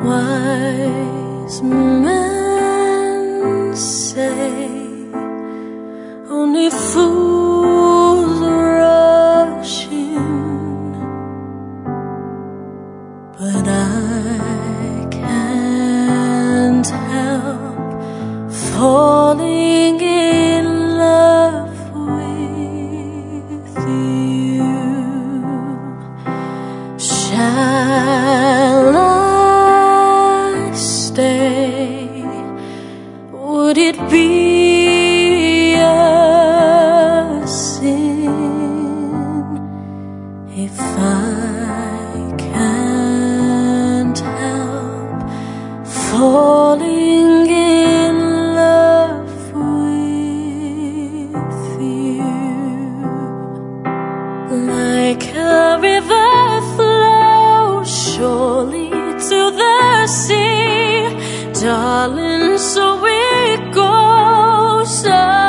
Wise men say only fools rush in, but I can't help falling in love with you. Shall I stay? Would it be a sin if I can't help falling in love with you? Like a river flows surely to the sea, darling, so it goes.